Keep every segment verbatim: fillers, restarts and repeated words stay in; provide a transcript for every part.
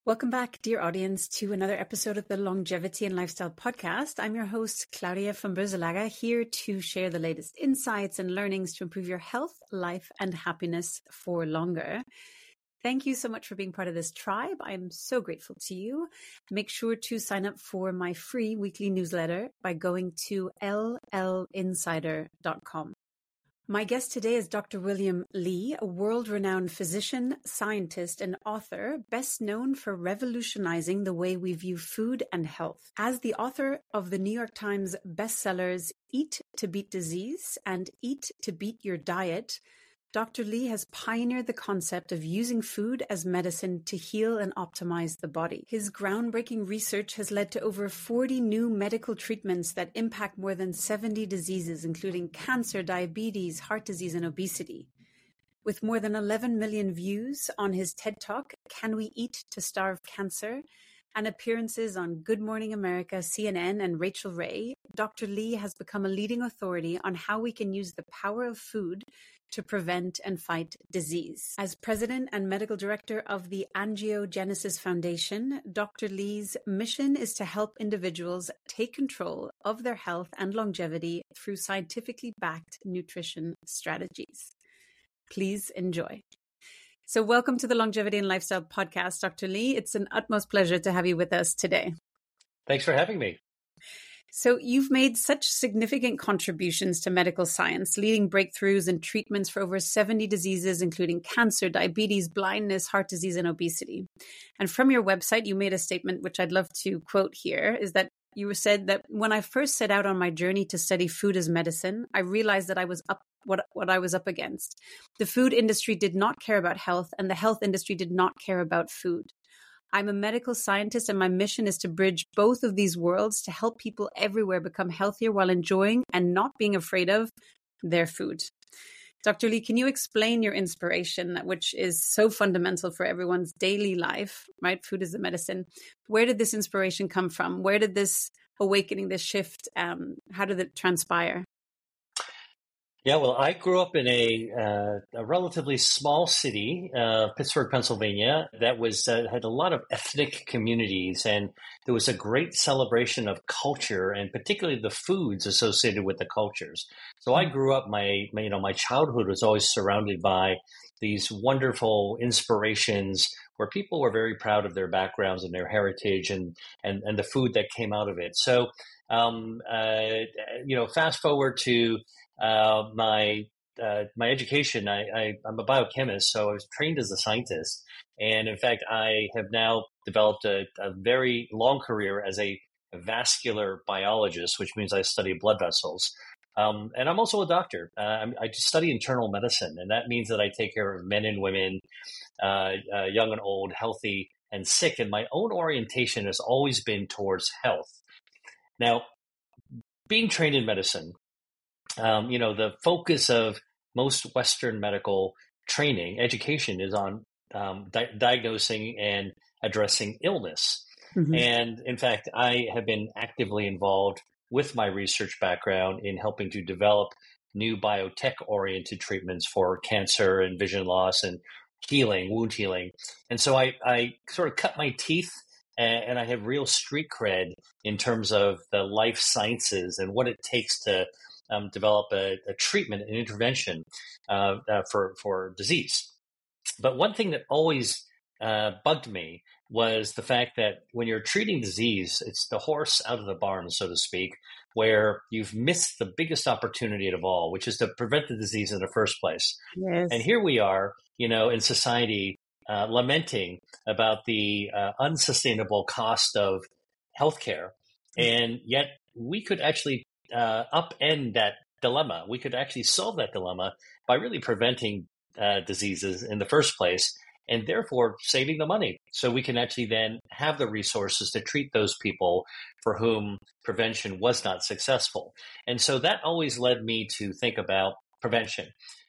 Welcome back, dear audience, to another episode of the Longevity and Lifestyle Podcast. I'm your host, Claudia von Boeselager, here to share the latest insights and learnings to improve your health, life, and happiness for longer. Thank you so much for being part of this tribe. I'm so grateful to you. Make sure to sign up for my free weekly newsletter by going to L L insider dot com. My guest today is Doctor William Li, a world-renowned physician, scientist, and author, best known for revolutionizing the way we view food and health. As the author of the New York Times bestsellers Eat to Beat Disease and Eat to Beat Your Diet, Doctor Li has pioneered the concept of using food as medicine to heal and optimize the body. His groundbreaking research has led to over forty new medical treatments that impact more than seventy diseases, including cancer, diabetes, heart disease, and obesity. With more than eleven million views on his TED Talk, Can We Eat to Starve Cancer?, and appearances on Good Morning America, C N N, and Rachel Ray, Doctor Li has become a leading authority on how we can use the power of food to prevent and fight disease. As president and medical director of the Angiogenesis Foundation, Doctor Li's mission is to help individuals take control of their health and longevity through scientifically backed nutrition strategies. Please enjoy. So welcome to the Longevity and Lifestyle Podcast, Doctor Li. It's an utmost pleasure to have you with us today. Thanks for having me. So you've made such significant contributions to medical science, leading breakthroughs and treatments for over seventy diseases, including cancer, diabetes, blindness, heart disease, and obesity. And from your website, you made a statement, which I'd love to quote here, is that you said that when I first set out on my journey to study food as medicine, I realized that I was up what, what I was up against. The food industry did not care about health, and the health industry did not care about food. I'm a medical scientist, and my mission is to bridge both of these worlds to help people everywhere become healthier while enjoying and not being afraid of their food. Doctor Li, can you explain your inspiration, which is so fundamental for everyone's daily life, right? Food is the medicine. Where did this inspiration come from? Where did this awakening, this shift, um, how did it transpire? Yeah, well, I grew up in a, uh, a relatively small city, uh, Pittsburgh, Pennsylvania, that was uh, had a lot of ethnic communities, and there was a great celebration of culture, and particularly the foods associated with the cultures. So I grew up, my, my you know, my childhood was always surrounded by these wonderful inspirations where people were very proud of their backgrounds and their heritage and and, and the food that came out of it. So, um, uh, you know, fast forward to Uh, my uh, my education, I, I, I'm a biochemist, so I was trained as a scientist. And in fact, I have now developed a, a very long career as a vascular biologist, which means I study blood vessels. Um, and I'm also a doctor. Uh, I study internal medicine, and that means that I take care of men and women, uh, uh, young and old, healthy and sick. And my own orientation has always been towards health. Now, being trained in medicine, Um, you know, the focus of most Western medical training, education is on um, di- diagnosing and addressing illness. Mm-hmm. And in fact, I have been actively involved with my research background in helping to develop new biotech-oriented treatments for cancer and vision loss and healing, wound healing. And so I, I sort of cut my teeth, and, and I have real street cred in terms of the life sciences and what it takes to Um, develop a, a treatment, an intervention uh, uh, for for disease. But one thing that always uh, bugged me was the fact that when you're treating disease, it's the horse out of the barn, so to speak, where you've missed the biggest opportunity of all, which is to prevent the disease in the first place. Yes. And here we are, you know, in society uh, lamenting about the uh, unsustainable cost of healthcare, and yet we could actually Uh, upend that dilemma. We could actually solve that dilemma by really preventing uh, diseases in the first place, and therefore saving the money. So we can actually then have the resources to treat those people for whom prevention was not successful. And so that always led me to think about prevention.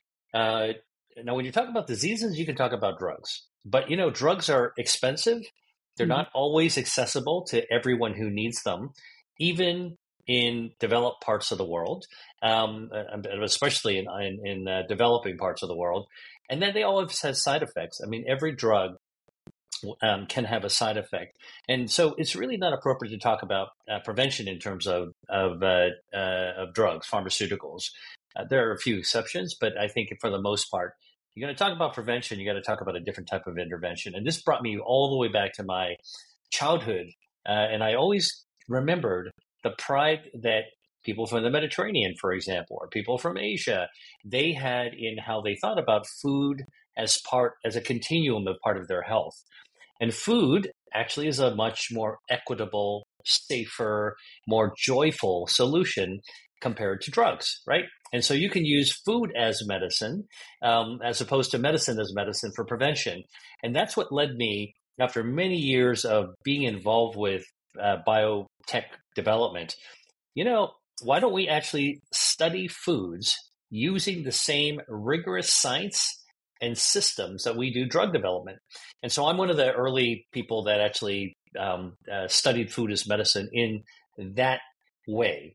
Uh, now, when you talk about diseases, you can talk about drugs. But, you know, drugs are expensive. They're mm-hmm. not always accessible to everyone who needs them, even in developed parts of the world, um, especially in, in, in uh, developing parts of the world. And then they always have side effects. I mean, every drug um, can have a side effect. And so it's really not appropriate to talk about uh, prevention in terms of of, uh, uh, of drugs, pharmaceuticals. Uh, there are a few exceptions, but I think for the most part, you're going to talk about prevention, you got to talk about a different type of intervention. And this brought me all the way back to my childhood. Uh, and I always remembered the pride that people from the Mediterranean, for example, or people from Asia, they had in how they thought about food as part, as a continuum of part of their health. And food actually is a much more equitable, safer, more joyful solution compared to drugs, right? And so you can use food as medicine, um, as opposed to medicine as medicine for prevention. And that's what led me, after many years of being involved with uh, biotech development, you know, why don't we actually study foods using the same rigorous science and systems that we do drug development? And so I'm one of the early people that actually um, uh, studied food as medicine in that way.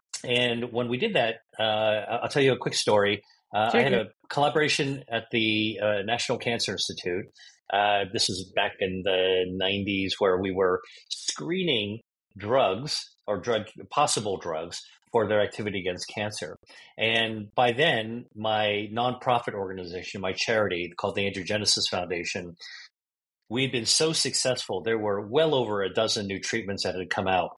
And when we did that, uh, I'll tell you a quick story. Uh, I had a collaboration at the uh, National Cancer Institute. Uh, this is back in the nineties, where we were screening drugs or drug possible drugs for their activity against cancer. And by then, my nonprofit organization, my charity called the Angiogenesis Foundation, we'd been so successful. There were well over a dozen new treatments that had come out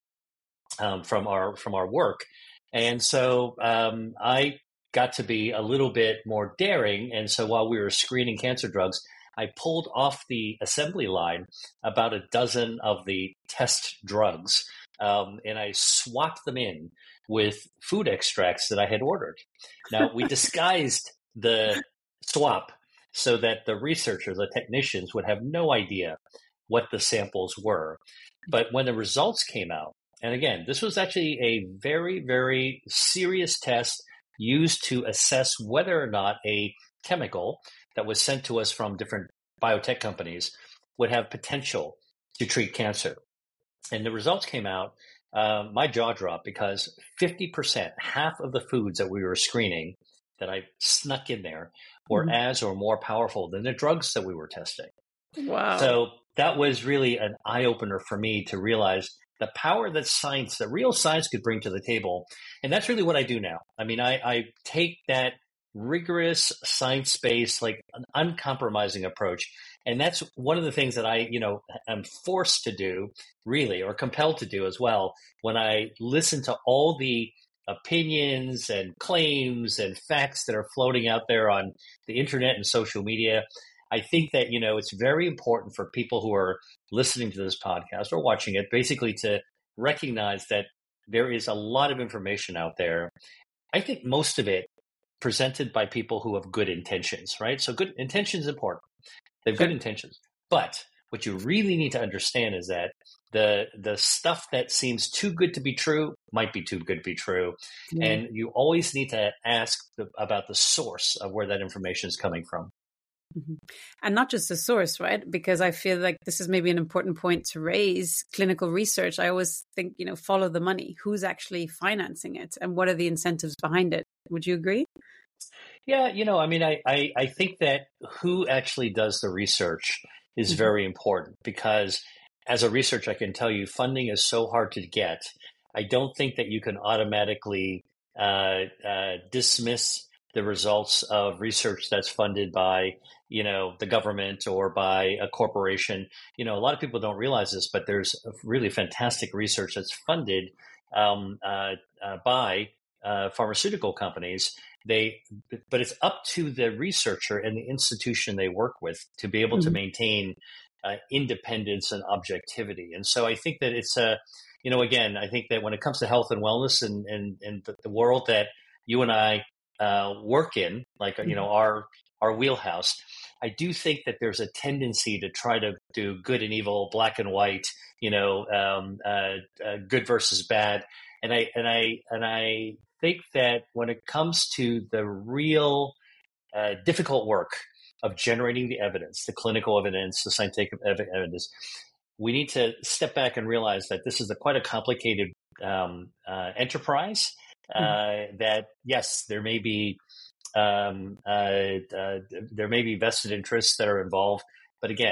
um, from our from our work. And so um, I got to be a little bit more daring. And so while we were screening cancer drugs, I pulled off the assembly line about a dozen of the test drugs, um, and I swapped them in with food extracts that I had ordered. Now, we disguised the swap so that the researchers, the technicians, would have no idea what the samples were. But when the results came out, and again, this was actually a very, very serious test used to assess whether or not a chemical that was sent to us from different biotech companies would have potential to treat cancer. And the results came out, uh, my jaw dropped, because fifty percent, half of the foods that we were screening that I snuck in there were mm-hmm. as or more powerful than the drugs that we were testing. Wow. So that was really an eye-opener for me to realize the power that science, that real science could bring to the table. And that's really what I do now. I mean, I, I take that rigorous science-based, like an uncompromising approach. And that's one of the things that I, you know, am forced to do, really, or compelled to do as well, when I listen to all the opinions and claims and facts that are floating out there on the internet and social media. I think that, you know, it's very important for people who are listening to this podcast or watching it, basically to recognize that there is a lot of information out there. I think most of it presented by people who have good intentions, right? So good intentions is important. They have good intentions. But what you really need to understand is that the the stuff that seems too good to be true might be too good to be true. Yeah. And you always need to ask the, about the source of where that information is coming from. Mm-hmm. And not just the source, right? Because I feel like this is maybe an important point to raise. Clinical research, I always think, you know, follow the money. Who's actually financing it? And what are the incentives behind it? Would you agree? Yeah, you know, I mean, I, I, I think that who actually does the research is mm-hmm. very important, because as a researcher, I can tell you funding is so hard to get. I don't think that you can automatically uh, uh, dismiss the results of research that's funded by, you know, the government or by a corporation. You know, a lot of people don't realize this, but there's really fantastic research that's funded um, uh, uh, by uh, pharmaceutical companies. They, but it's up to the researcher and the institution they work with to be able mm-hmm. to maintain uh, independence and objectivity. And so I think that it's a, you know, again, I think that when it comes to health and wellness and and, and the, the world that you and I uh, work in, like mm-hmm. you know, our our wheelhouse, I do think that there's a tendency to try to do good and evil, black and white, you know, um, uh, uh, good versus bad, and I and I and I. think that when it comes to the real uh, difficult work of generating the evidence, the clinical evidence, the scientific evidence, we need to step back and realize that this is a, quite a complicated um, uh, enterprise. Uh, mm-hmm. That yes, there may be um, uh, uh, there may be vested interests that are involved, but again,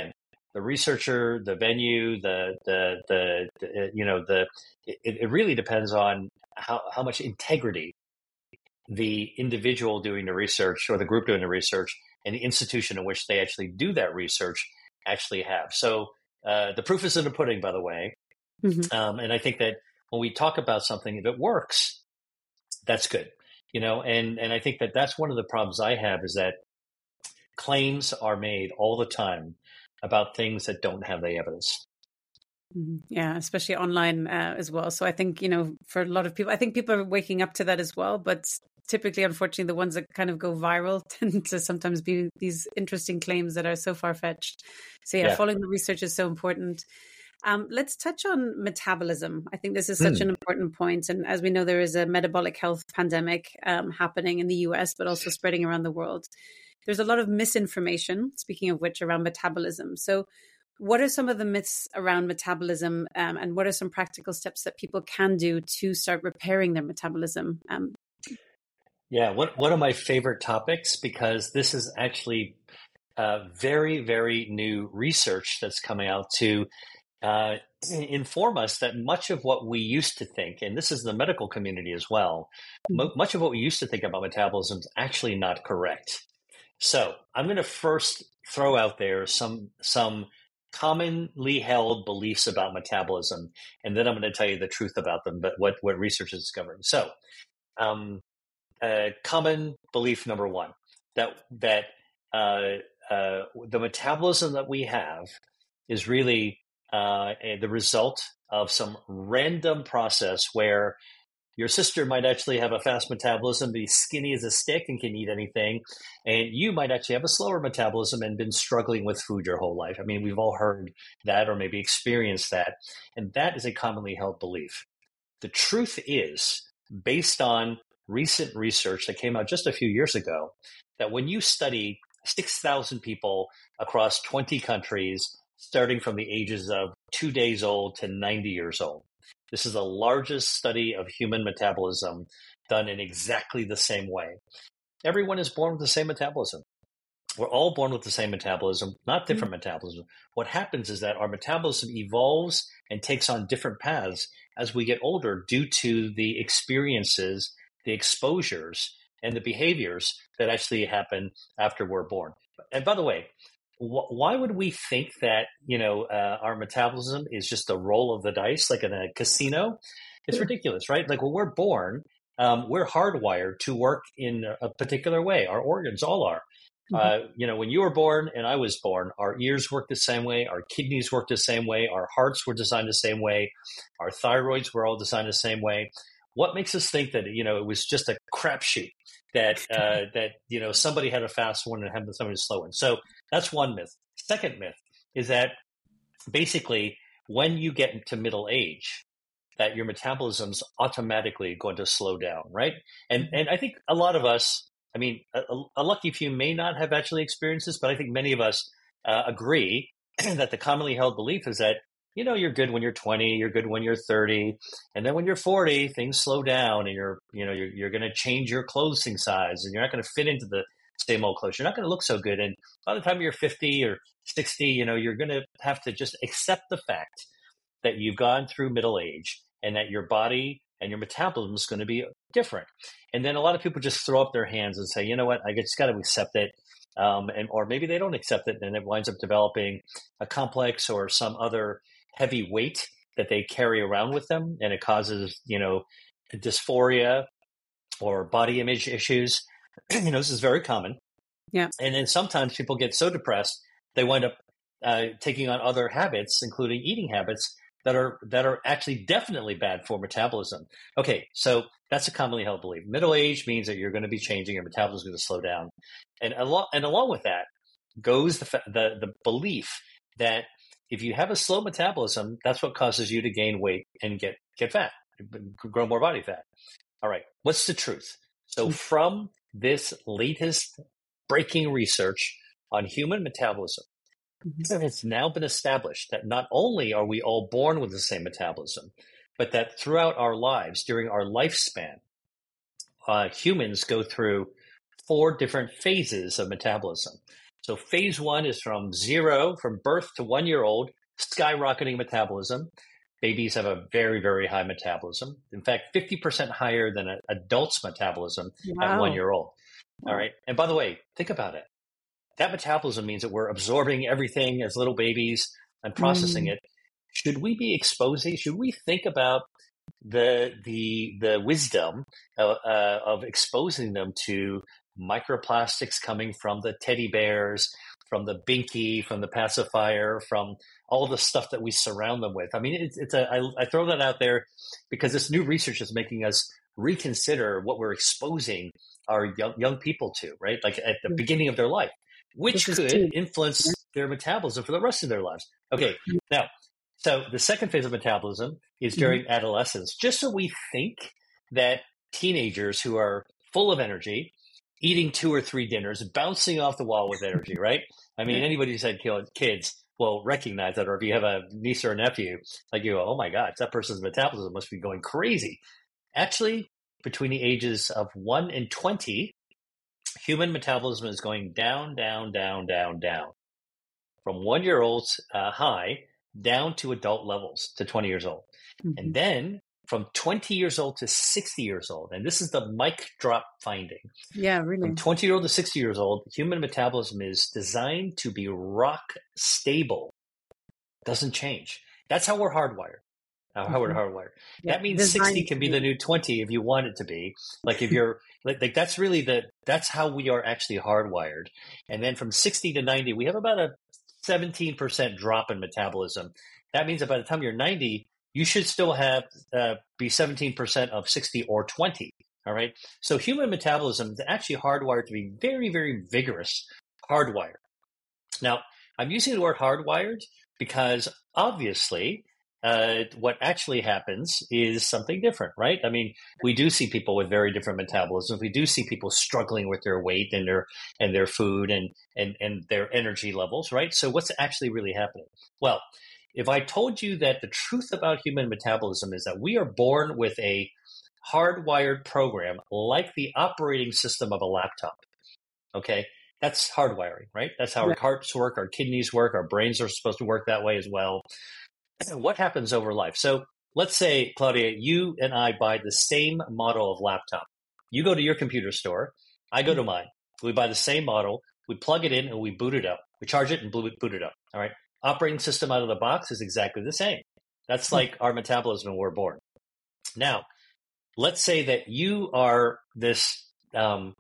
the researcher, the venue, the the the, the you know the it, it really depends on how how much integrity the individual doing the research or the group doing the research and the institution in which they actually do that research actually have. So uh, the proof is in the pudding, by the way. Mm-hmm. Um, and I think that when we talk about something, if it works, that's good. You know, and, and I think that that's one of the problems I have is that claims are made all the time about things that don't have the evidence. Yeah, especially online uh, as well. So I think, you know, for a lot of people, I think people are waking up to that as well. But typically, unfortunately, the ones that kind of go viral tend to sometimes be these interesting claims that are so far-fetched. So yeah, yeah. following the research is so important. Um, let's touch on metabolism. I think this is such mm. an important point. And as we know, there is a metabolic health pandemic um, happening in the U S, but also spreading around the world. There's a lot of misinformation, speaking of which, around metabolism. So what are some of the myths around metabolism um, and what are some practical steps that people can do to start repairing their metabolism? Um, yeah, one, one of my favorite topics, because this is actually uh, very, very new research that's coming out to uh, inform us that much of what we used to think, and this is the medical community as well, m- much of what we used to think about metabolism is actually not correct. So I'm going to first throw out there some some commonly held beliefs about metabolism, and then I'm going to tell you the truth about them, but what, what research has discovered. So um, uh, common belief number one, that, that uh, uh, the metabolism that we have is really uh, the result of some random process where your sister might actually have a fast metabolism, be skinny as a stick and can eat anything. And you might actually have a slower metabolism and been struggling with food your whole life. I mean, we've all heard that or maybe experienced that. And that is a commonly held belief. The truth is, based on recent research that came out just a few years ago, that when you study six thousand people across twenty countries, starting from the ages of two days old to ninety years old, this is the largest study of human metabolism done in exactly the same way. Everyone is born with the same metabolism. We're all born with the same metabolism, not different mm-hmm. metabolism. What happens is that our metabolism evolves and takes on different paths as we get older due to the experiences, the exposures, and the behaviors that actually happen after we're born. And by the way, why would we think that, you know, uh, our metabolism is just a roll of the dice, like in a casino? It's ridiculous, right? Like when we're born, um, we're hardwired to work in a particular way. Our organs all are. Mm-hmm. Uh, you know, when you were born and I was born, our ears worked the same way. Our kidneys worked the same way. Our hearts were designed the same way. Our thyroids were all designed the same way. What makes us think that, you know, it was just a crapshoot? That uh, that you know somebody had a fast one and had somebody slow one. So that's one myth. Second myth is that basically when you get into middle age, that your metabolism's automatically going to slow down, right? And and I think a lot of us, I mean, a, a lucky few may not have actually experienced this, but I think many of us uh, agree that the commonly held belief is that, you know, you're good when you're twenty, you're good when you're thirty, and then when you're forty, things slow down, and you're, you know, you're, you're going to change your clothing size, and you're not going to fit into the same old clothes. You're not going to look so good, and by the time you're fifty or sixty, you know, you're going to have to just accept the fact that you've gone through middle age, and that your body and your metabolism is going to be different. And then a lot of people just throw up their hands and say, you know what, I just got to accept it. Um, and or maybe they don't accept it, and it winds up developing a complex or some other heavy weight that they carry around with them, and it causes, you know, dysphoria or body image issues. You know, this is very common. Yeah. And then sometimes people get so depressed they wind up uh, taking on other habits, including eating habits that are that are actually definitely bad for metabolism. Okay, so that's a commonly held belief. Middle age means that you're going to be changing, your metabolism is going to slow down, and along and along with that goes the the the belief that if you have a slow metabolism, that's what causes you to gain weight and get, get fat, grow more body fat. All right, what's the truth? So from this latest breaking research on human metabolism, mm-hmm. it's now been established that not only are we all born with the same metabolism, but that throughout our lives, during our lifespan, uh, humans go through four different phases of metabolism. So phase one is from zero, from birth to one year old, skyrocketing metabolism. Babies have a very, very high metabolism. In fact, fifty percent higher than an adult's metabolism Wow. at one year old. Wow. All right. And by the way, think about it. That metabolism means that we're absorbing everything as little babies and processing Mm. it. Should we be exposing, should we think about the the the wisdom of, uh, of exposing them to microplastics coming from the teddy bears, from the binky, from the pacifier, from all the stuff that we surround them with? I mean, it's, it's a I, I throw that out there because this new research is making us reconsider what we're exposing our young young people to, right? Like at the beginning of their life, which This is could true. influence their metabolism for the rest of their lives. Okay, now, so the second phase of metabolism is during Mhm. adolescence, just so we think that teenagers who are full of energy, eating two or three dinners, bouncing off the wall with energy, right? I mean, Yeah. anybody who's had ki- kids will recognize that, or if you have a niece or a nephew, like you go, oh my God, that person's metabolism must be going crazy. Actually, between the ages of one and twenty, human metabolism is going down, down, down, down, down from one year olds uh, high down to adult levels to twenty years old. Mhm. And then from twenty years old to sixty years old, and this is the mic drop finding. Yeah, really. From twenty year old to sixty years old, human metabolism is designed to be rock stable. It doesn't change. That's how we're hardwired. How we're Mhm. hardwired. Yeah, That means designed sixty can to be be. the new twenty if you want it to be. Like if you're like, like that's really the that's how we are actually hardwired. And then from sixty to ninety, we have about a seventeen percent drop in metabolism. That means that by the time you're ninety, you should still have uh, be seventeen percent of sixty or twenty. All right. So human metabolism is actually hardwired to be very, very vigorous, hardwired. Now, I'm using the word hardwired because obviously uh, what actually happens is something different, right? I mean, we do see people with very different metabolisms. We do see people struggling with their weight and their and their food and and and their energy levels, right? So what's actually really happening? Well, if I told you that the truth about human metabolism is that we are born with a hardwired program like the operating system of a laptop, okay? That's hardwiring, right? That's how our Right. hearts work, our kidneys work, our brains are supposed to work that way as well. What happens over life? So let's say, Claudia, you and I buy the same model of laptop. You go to your computer store, I go to mine. We buy the same model, we plug it in and we boot it up. We charge it and boot it up. All right. Operating system out of the box is exactly the same. That's like our metabolism when we're born. Now, let's say that you are this um,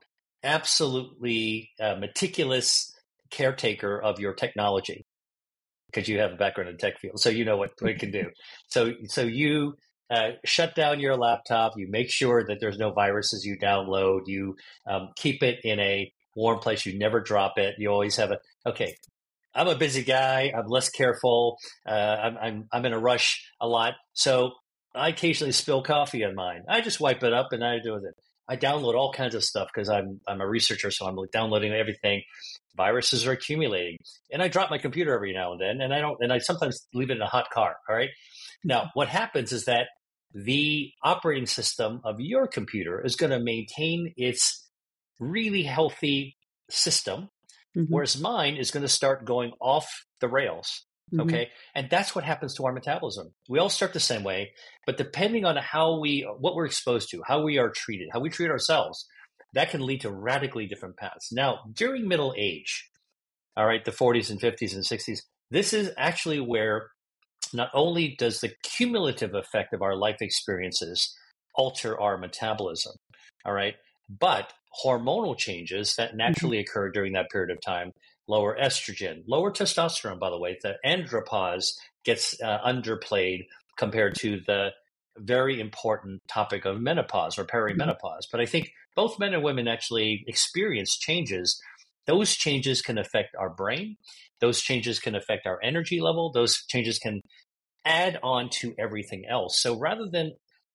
absolutely uh, meticulous caretaker of your technology because you have a background in the tech field, so you know what, what it can do. So, so you uh, shut down your laptop. You make sure that there's no viruses you download. You um, keep it in a warm place. You never drop it. You always have a okay. I'm a busy guy. I'm less careful. Uh, I'm, I'm I'm in a rush a lot, so I occasionally spill coffee on mine. I just wipe it up and I do it. I download all kinds of stuff because I'm I'm a researcher, so I'm downloading everything. Viruses are accumulating, and I drop my computer every now and then, and I don't, and I sometimes leave it in a hot car. All right. Now, what happens is that the operating system of your computer is going to maintain its really healthy system, Mhm. whereas mine is going to start going off the rails. Mhm. Okay. And that's what happens to our metabolism. We all start the same way, but depending on how we, what we're exposed to, how we are treated, how we treat ourselves, that can lead to radically different paths. Now, during middle age, all right, the forties and fifties and sixties, this is actually where not only does the cumulative effect of our life experiences alter our metabolism, all right, but hormonal changes that naturally occur during that period of time lower estrogen, lower testosterone, by the way. The andropause gets uh, underplayed compared to the very important topic of menopause or perimenopause. But I think both men and women actually experience changes. Those changes can affect our brain. Those changes can affect our energy level. Those changes can add on to everything else. So rather than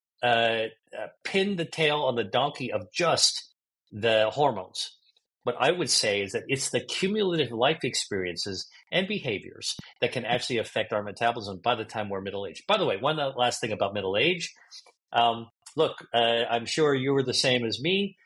uh, uh, pin the tail on the donkey of just the hormones, what I would say is that it's the cumulative life experiences and behaviors that can actually affect our metabolism by the time we're middle aged. By the way, one last thing about middle age. Um, look, uh, I'm sure you were the same as me.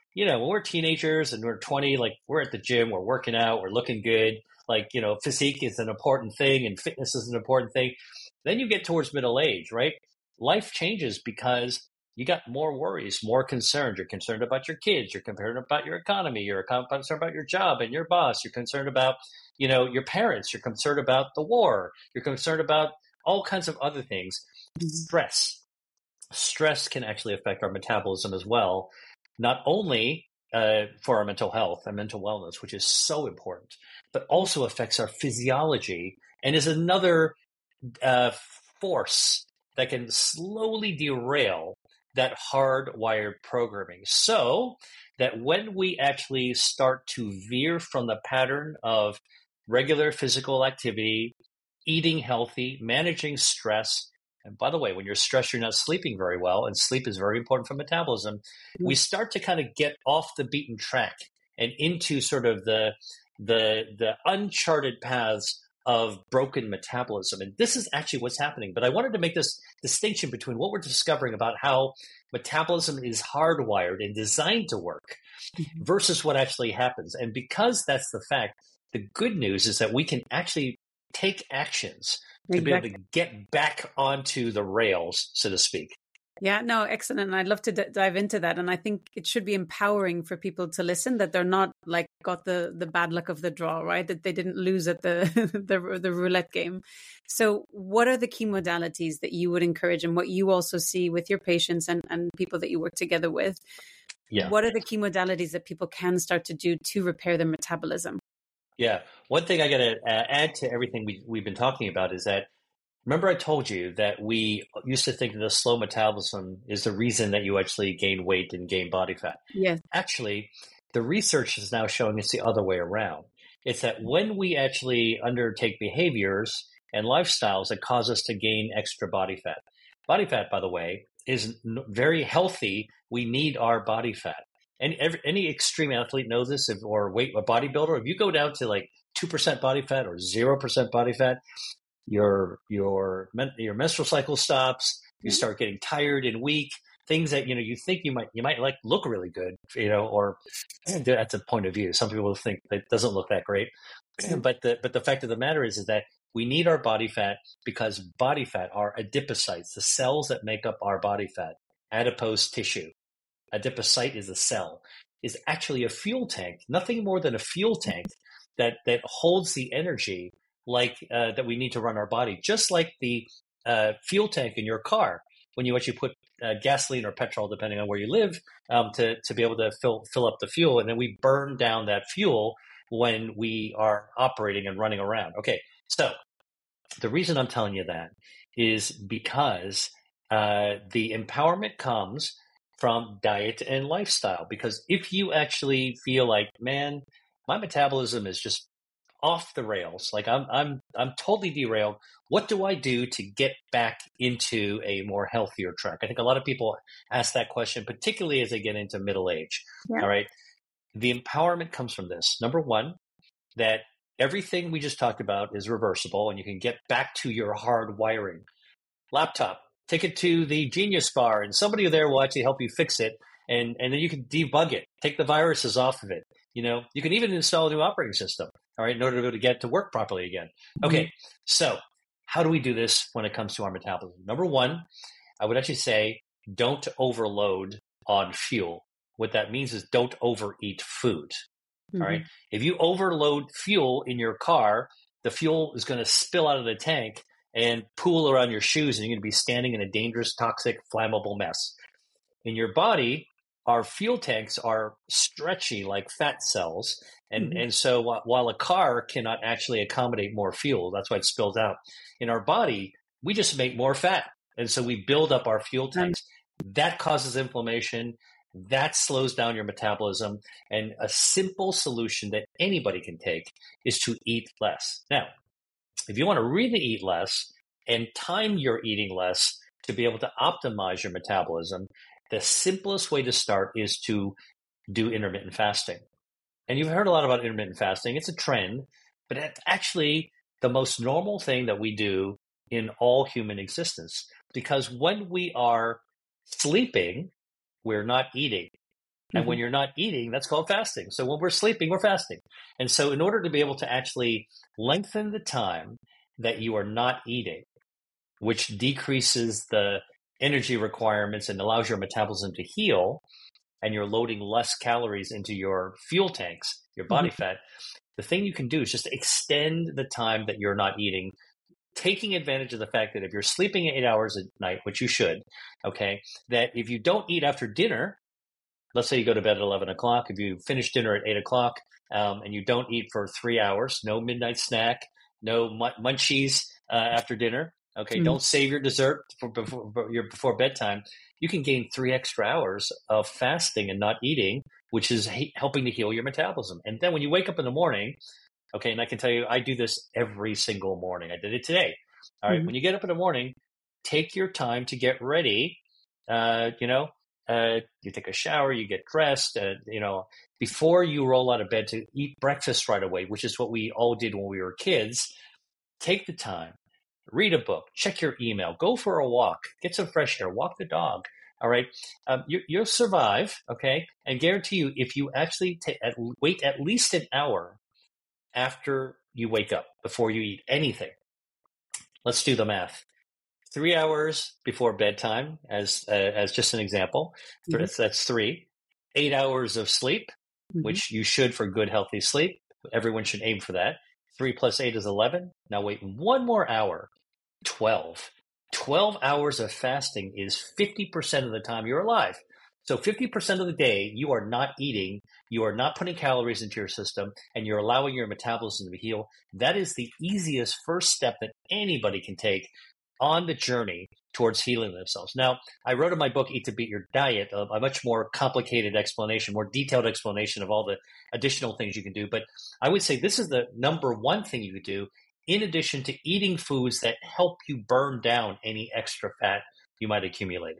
you know, when we're teenagers and we're twenty, like we're at the gym, we're working out, we're looking good. Like, you know, physique is an important thing and fitness is an important thing. Then you get towards middle age, right? Life changes because you got more worries, more concerns. You're concerned about your kids. You're concerned about your economy. You're concerned about your job and your boss. You're concerned about, you know, your parents. You're concerned about the war. You're concerned about all kinds of other things. Stress. Stress can actually affect our metabolism as well, not only uh, for our mental health and mental wellness, which is so important, but also affects our physiology and is another uh, force that can slowly derail that hardwired programming. So that when we actually start to veer from the pattern of regular physical activity, eating healthy, managing stress, and by the way, when you're stressed, you're not sleeping very well, and sleep is very important for metabolism. We start to kind of get off the beaten track and into sort of the the the uncharted paths of broken metabolism. And this is actually what's happening. But I wanted to make this distinction between what we're discovering about how metabolism is hardwired and designed to work versus what actually happens. And because that's the fact, the good news is that we can actually take actions to exactly. be able to get back onto the rails, so to speak. Yeah, no, excellent. And I'd love to d- dive into that. And I think it should be empowering for people to listen, that they're not like got the, the bad luck of the draw, right? That they didn't lose at the, the the roulette game. So what are the key modalities that you would encourage and what you also see with your patients and, and people that you work together with? Yeah. What are the key modalities that people can start to do to repair their metabolism? Yeah. One thing I got to uh, add to everything we, we've been talking about is that, remember I told you that we used to think that the slow metabolism is the reason that you actually gain weight and gain body fat. Yes. Actually, the research is now showing it's the other way around. It's that when we actually undertake behaviors and lifestyles that cause us to gain extra body fat. Body fat, by the way, is very healthy. We need our body fat. And every, any extreme athlete knows this, if, or weight, a bodybuilder, if you go down to like two percent body fat or zero percent body fat, your your your menstrual cycle stops. You start getting tired and weak. Things that you know you think you might you might like look really good, you know, or that's a point of view. Some people think that it doesn't look that great, but the but the fact of the matter is is that we need our body fat because body fat are adipocytes, the cells that make up our body fat, adipose tissue. Adipocyte is a cell, is actually a fuel tank, nothing more than a fuel tank that that holds the energy like uh, that we need to run our body, just like the uh, fuel tank in your car when you actually put uh, gasoline or petrol, depending on where you live, um, to to be able to fill fill up the fuel, and then we burn down that fuel when we are operating and running around. Okay, so the reason I'm telling you that is because uh, the empowerment comes from diet and lifestyle. Because if you actually feel like, man, my metabolism is just off the rails, like I'm I'm I'm totally derailed, what do I do to get back into a more healthier track? I think a lot of people ask that question, particularly as they get into middle age. Yeah. All right. The empowerment comes from this. Number one, that everything we just talked about is reversible and you can get back to your hard wiring. Laptop, take it to the Genius Bar and somebody there will actually help you fix it. And, and then you can debug it, take the viruses off of it. You know, you can even install a new operating system, all right, in order to be able to get to work properly again. Okay, mm-hmm. So how do we do this when it comes to our metabolism? Number one, I would actually say don't overload on fuel. What that means is don't overeat food, mm-hmm. all right? If you overload fuel in your car, the fuel is going to spill out of the tank and pool around your shoes, and you're going to be standing in a dangerous, toxic, flammable mess. In your body, our fuel tanks are stretchy like fat cells. And, mm-hmm. and so while a car cannot actually accommodate more fuel, that's why it spills out. In our body, we just make more fat. And so we build up our fuel tanks. Mm-hmm. That causes inflammation. That slows down your metabolism. And a simple solution that anybody can take is to eat less. Now, if you want to really eat less and time your eating less to be able to optimize your metabolism, the simplest way to start is to do intermittent fasting. And you've heard a lot about intermittent fasting. It's a trend, but it's actually the most normal thing that we do in all human existence. Because when we are sleeping, we're not eating. And Mm-hmm. when you're not eating, that's called fasting. So when we're sleeping, we're fasting. And so in order to be able to actually lengthen the time that you are not eating, which decreases the energy requirements and allows your metabolism to heal, and you're loading less calories into your fuel tanks, your body Mm-hmm. fat, the thing you can do is just extend the time that you're not eating, taking advantage of the fact that if you're sleeping eight hours at night, which you should, okay, that if you don't eat after dinner, let's say you go to bed at eleven o'clock, if you finish dinner at eight o'clock um, and you don't eat for three hours, no midnight snack, no munchies uh, after dinner, okay, Mm-hmm. don't save your dessert for before, your, before bedtime, you can gain three extra hours of fasting and not eating, which is he- helping to heal your metabolism. And then when you wake up in the morning, okay, and I can tell you, I do this every single morning. I did it today. All right, Mm-hmm. when you get up in the morning, take your time to get ready. Uh, you know, uh, you take a shower, you get dressed. Uh, you know, before you roll out of bed to eat breakfast right away, which is what we all did when we were kids. Take the time, read a book, check your email, go for a walk, get some fresh air, walk the dog. All right, um, you, you'll survive. Okay, and guarantee you, if you actually ta- at, wait at least an hour after you wake up before you eat anything. Let's do the math. Three hours before bedtime, as uh, as just an example, Mm-hmm. that's three. Eight hours of sleep, Mm-hmm. which you should for good, healthy sleep. Everyone should aim for that. Three plus eight is eleven. Now wait one more hour, twelve. twelve hours of fasting is fifty percent of the time you're alive. So fifty percent of the day, you are not eating, you are not putting calories into your system, and you're allowing your metabolism to heal. That is the easiest first step that anybody can take on the journey towards healing themselves. Now, I wrote in my book, Eat to Beat Your Diet, a, a much more complicated explanation, more detailed explanation of all the additional things you can do. But I would say this is the number one thing you could do, in addition to eating foods that help you burn down any extra fat you might accumulate.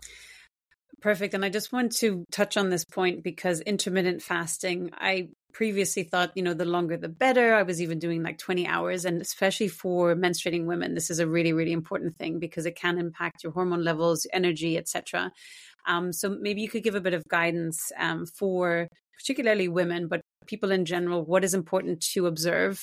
Perfect. And I just want to touch on this point because intermittent fasting, I previously thought, you know, the longer the better. I was even doing like twenty hours. And especially for menstruating women, this is a really, really important thing because it can impact your hormone levels, energy, et cetera. Um, so maybe you could give a bit of guidance um, for particularly women, but people in general, what is important to observe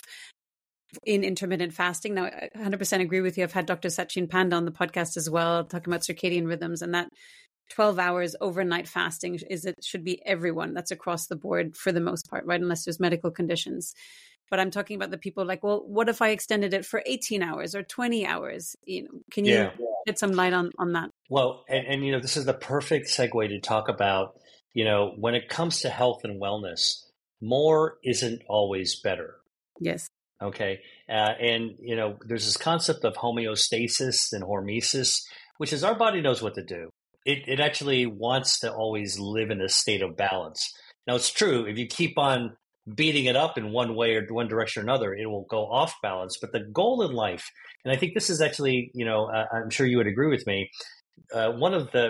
in intermittent fasting. Now, I one hundred percent agree with you. I've had Doctor Sachin Panda on the podcast as well, talking about circadian rhythms, and that twelve hours overnight fasting is it should be everyone. That's across the board for the most part, right? Unless there's medical conditions. But I'm talking about the people like, well, what if I extended it for eighteen hours or twenty hours? You know, can you Yeah. shed some light on, on that? Well, and, and, you know, this is the perfect segue to talk about, you know, when it comes to health and wellness, more isn't always better. Yes. Okay. Uh, and, you know, there's this concept of homeostasis and hormesis, which is our body knows what to do. It, it actually wants to always live in a state of balance. Now, it's true, if you keep on beating it up in one way or one direction or another, it will go off balance. But the goal in life, and I think this is actually, you know, uh, I'm sure you would agree with me, uh, one of the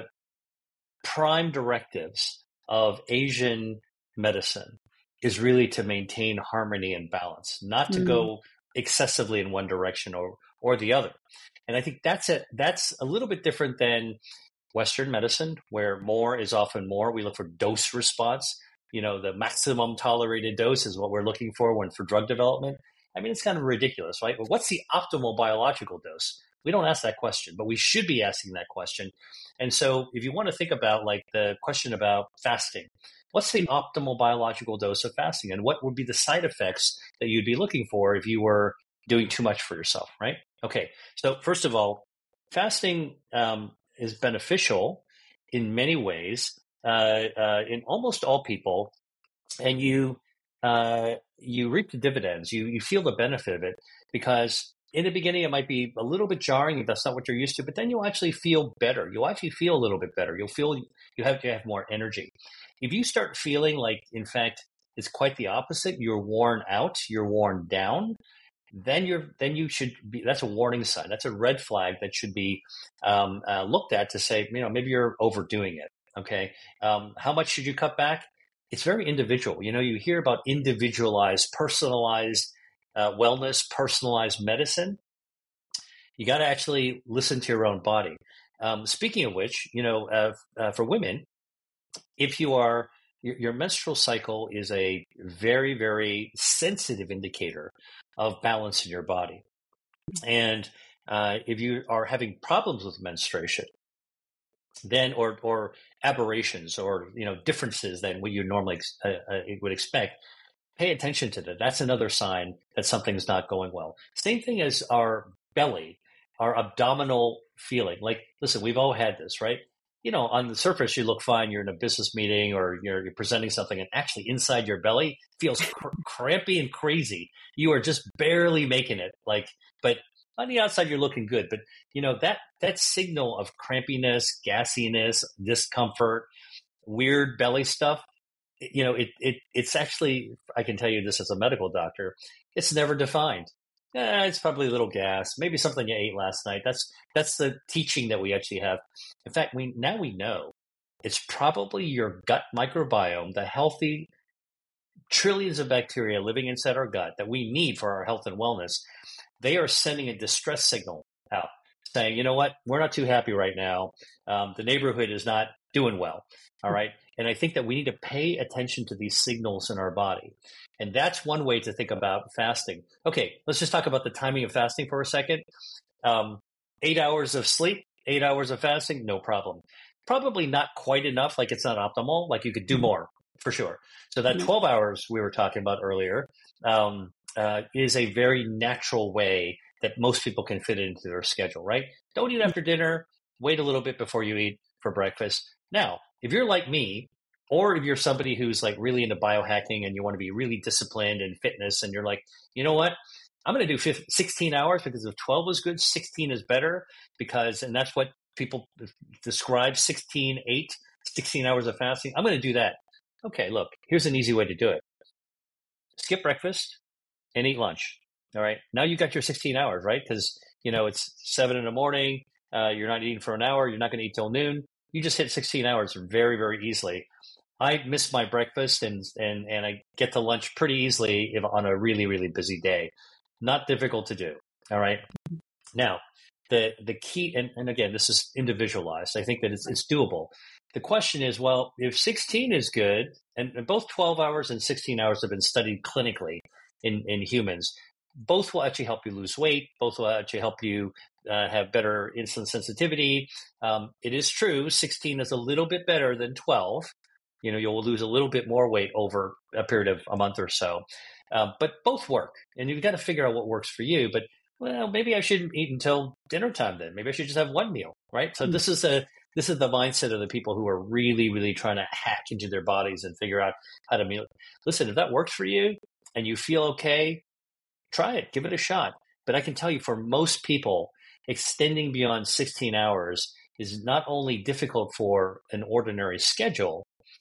prime directives of Asian medicine is really to maintain harmony and balance, not to mm. go excessively in one direction or or the other. And I think that's a, that's a little bit different than Western medicine, where more is often more. We look for dose response. You know, the maximum tolerated dose is what we're looking for when for drug development. I mean, it's kind of ridiculous, right? But what's the optimal biological dose? We don't ask that question, but we should be asking that question. And so if you want to think about like the question about fasting, what's the optimal biological dose of fasting and what would be the side effects that you'd be looking for if you were doing too much for yourself, right? Okay. So first of all, fasting um, is beneficial in many ways uh, uh, in almost all people. And you uh, you reap the dividends. You you feel the benefit of it because in the beginning it might be a little bit jarring if that's not what you're used to, but then you'll actually feel better. You'll actually feel a little bit better. You'll feel you have to have more energy. If you start feeling like, in fact, it's quite the opposite, you're worn out, you're worn down, then you're then you should be. That's a warning sign. That's a red flag that should be um, uh, looked at to say, you know, maybe you're overdoing it. Okay, um, how much should you cut back? It's very individual. You know, you hear about individualized, personalized uh, wellness, personalized medicine. You got to actually listen to your own body. Um, speaking of which, you know, uh, uh, for women, if you are your, your menstrual cycle is a very, very sensitive indicator of balance in your body. And uh, if you are having problems with menstruation, then or or aberrations or you know differences than what you normally uh, uh, would expect, pay attention to that. That's another sign that something's not going well. Same thing as our belly, our abdominal feeling. Like, listen, we've all had this, right? You know, on the surface, you look fine. You're in a business meeting or you're, you're presenting something, and actually inside your belly feels cr- crampy and crazy. You are just barely making it. Like, but on the outside, you're looking good. But you know that that signal of crampiness, gassiness, discomfort, weird belly stuff. You know, it it it's actually, I can tell you this as a medical doctor, it's never defined. Eh, it's probably a little gas, maybe something you ate last night. That's that's the teaching that we actually have. In fact, we now we know it's probably your gut microbiome, the healthy trillions of bacteria living inside our gut that we need for our health and wellness. They are sending a distress signal out saying, you know what, we're not too happy right now. Um, the neighborhood is not doing well. All right. And I think that we need to pay attention to these signals in our body. And that's one way to think about fasting. Okay, let's just talk about the timing of fasting for a second. Um, eight hours of sleep, eight hours of fasting, no problem. Probably not quite enough, like it's not optimal, like you could do more for sure. So that twelve hours we were talking about earlier um, uh, is a very natural way that most people can fit it into their schedule, right? Don't eat after dinner, wait a little bit before you eat for breakfast. Now, if you're like me, or if you're somebody who's like really into biohacking and you want to be really disciplined in fitness and you're like, you know what, I'm going to do fifteen, sixteen hours because if twelve was good, sixteen is better because, and that's what people describe, sixteen, eight, sixteen hours of fasting. I'm going to do that. Okay, look, here's an easy way to do it. Skip breakfast and eat lunch. All right. Now you got your sixteen hours, right? Because, you know, it's seven in the morning. Uh, you're not eating for an hour. You're not going to eat till noon. You just hit sixteen hours very, very easily. I miss my breakfast and, and, and I get to lunch pretty easily if on a really, really busy day. Not difficult to do. All right. Now, the the key, and, and again, this is individualized. I think that it's, it's doable. The question is, well, if sixteen is good, and, and both twelve hours and sixteen hours have been studied clinically in, in humans, both will actually help you lose weight. Both will actually help you uh, have better insulin sensitivity. Um, it is true, sixteen is a little bit better than twelve. You know, you'll lose a little bit more weight over a period of a month or so. Uh, but both work, and you've got to figure out what works for you. But, well, maybe I shouldn't eat until dinner time then. Maybe I should just have one meal, right? So mm-hmm. this is a this is the mindset of the people who are really, really trying to hack into their bodies and figure out how to meal. Listen, if that works for you and you feel okay, try it, give it a shot. But I can tell you, for most people, extending beyond sixteen hours is not only difficult for an ordinary schedule.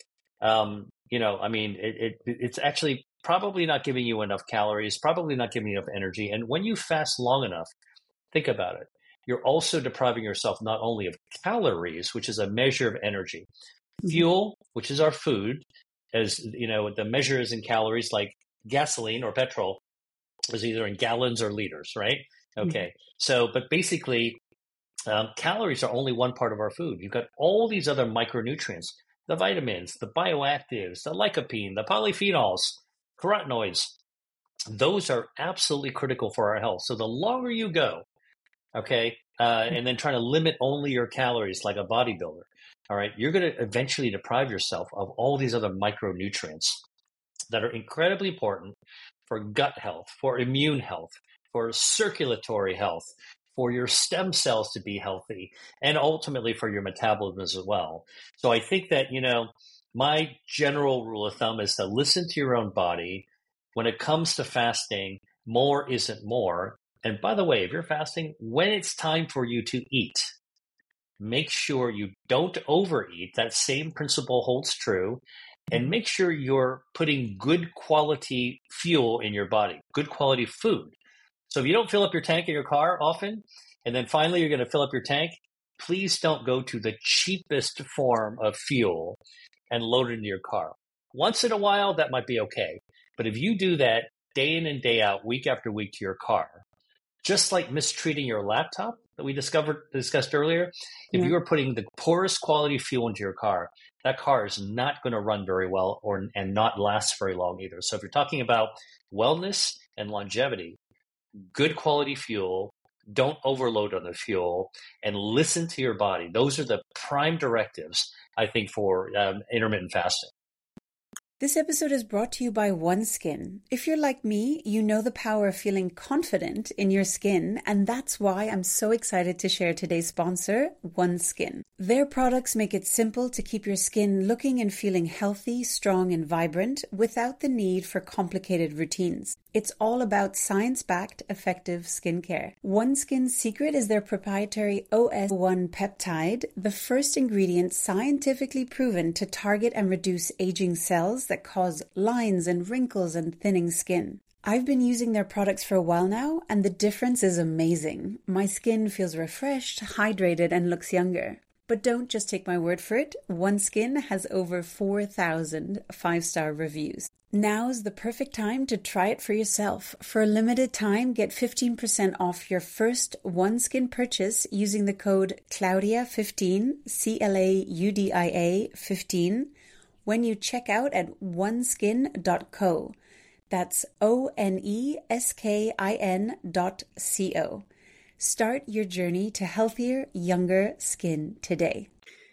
Um, you know, I mean, it, it, it's actually probably not giving you enough calories, probably not giving you enough energy. And when you fast long enough, think about it. You're also depriving yourself not only of calories, which is a measure of energy, fuel, which is our food, as you know, the measure is in calories, like gasoline or petrol is either in gallons or liters, right? Okay. Mm-hmm. So, but basically, um, calories are only one part of our food. You've got all these other micronutrients, the vitamins, the bioactives, the lycopene, the polyphenols, carotenoids. Those are absolutely critical for our health. So the longer you go, okay, uh, and then trying to limit only your calories like a bodybuilder, all right, you're going to eventually deprive yourself of all these other micronutrients that are incredibly important for gut health, for immune health, for circulatory health, for your stem cells to be healthy, and ultimately for your metabolism as well. So I think that, you know, my general rule of thumb is to listen to your own body. When it comes to fasting, more isn't more. And by the way, if you're fasting, when it's time for you to eat, make sure you don't overeat. That same principle holds true. And make sure you're putting good quality fuel in your body, good quality food. So if you don't fill up your tank in your car often, and then finally you're going to fill up your tank, please don't go to the cheapest form of fuel and load it into your car. Once in a while, that might be okay. But if you do that day in and day out, week after week to your car, just like mistreating your laptop, that we discovered discussed earlier, if Yeah. you are putting the poorest quality fuel into your car, that car is not going to run very well or and not last very long either. So if you're talking about wellness and longevity, good quality fuel, don't overload on the fuel, and listen to your body. Those are the prime directives, I think, for um, intermittent fasting. This episode is brought to you by OneSkin. If you're like me, you know the power of feeling confident in your skin, and that's why I'm so excited to share today's sponsor, OneSkin. Their products make it simple to keep your skin looking and feeling healthy, strong, and vibrant without the need for complicated routines. It's all about science-backed, effective skincare. OneSkin's secret is their proprietary O S one peptide, the first ingredient scientifically proven to target and reduce aging cells that cause lines and wrinkles and thinning skin. I've been using their products for a while now, and the difference is amazing. My skin feels refreshed, hydrated, and looks younger. But don't just take my word for it. OneSkin has over four thousand five-star reviews. Now's the perfect time to try it for yourself. For a limited time, get fifteen percent off your first OneSkin purchase using the code Claudia fifteen, C L A U D I A fifteen, when you check out at oneskin dot co. That's O N E S K I N dot C O. Start your journey to healthier, younger skin today.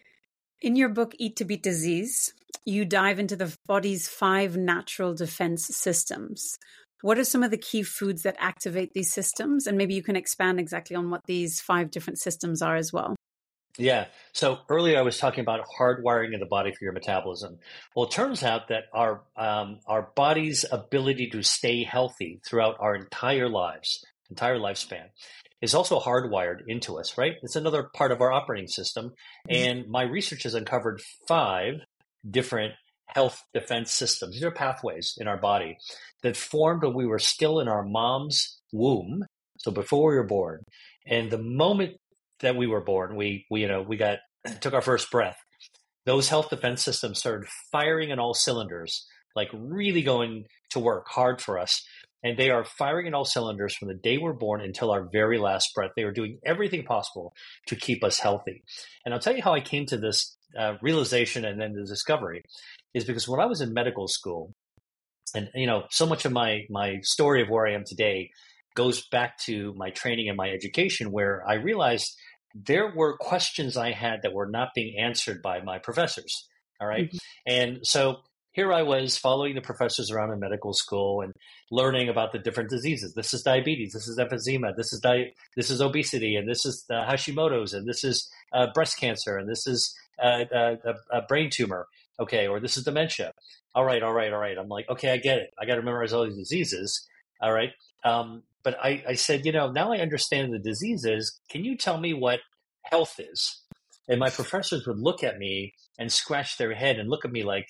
In your book, Eat to Beat Disease, you dive into the body's five natural defense systems. What are some of the key foods that activate these systems? And maybe you can expand exactly on what these five different systems are as well. Yeah. So earlier I was talking about hardwiring of the body for your metabolism. Well, it turns out that our um, our body's ability to stay healthy throughout our entire lives, entire lifespan, is also hardwired into us, right? It's another part of our operating system. And my research has uncovered five different health defense systems. These are pathways in our body that formed when we were still in our mom's womb, so before we were born. And the moment that we were born, we, we you know, we got took our first breath. Those health defense systems started firing in all cylinders, like really going to work hard for us. And they are firing in all cylinders from the day we're born until our very last breath. They are doing everything possible to keep us healthy. And I'll tell you how I came to this uh, realization and then the discovery is because when I was in medical school, and you know, so much of my my story of where I am today goes back to my training and my education, where I realized there were questions I had that were not being answered by my professors. All right. Mm-hmm. And so here I was following the professors around in medical school and learning about the different diseases. This is diabetes. This is emphysema. This is di- this is obesity, and this is uh, Hashimoto's, and this is uh, breast cancer, and this is uh, uh, a, a brain tumor. Okay, or this is dementia. All right, all right, all right. I'm like, okay, I get it. I got to memorize all these diseases. All right. Um, but I, I said, you know, now I understand the diseases. Can you tell me what health is? And my professors would look at me and scratch their head and look at me like,